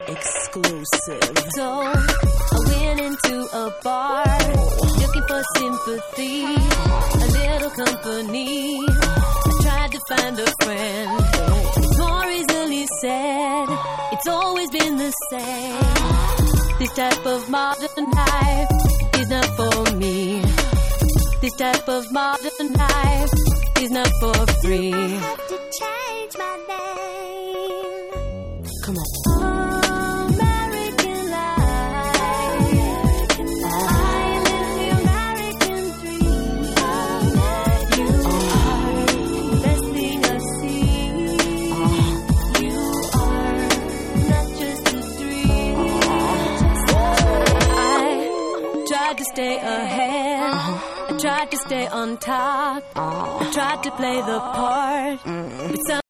exclusive. So I went into a bar, looking for sympathy, a little company. I tried to find a friend. It's more easily said, it's always been the same. This type of modern life is not for me. This type of modern life is not for free. I have to change my name. Come on. American life. I live the American dream. You are the best thing I see. You are not just a dream. I tried to stay ahead. I tried to stay on top. I tried to play the part, but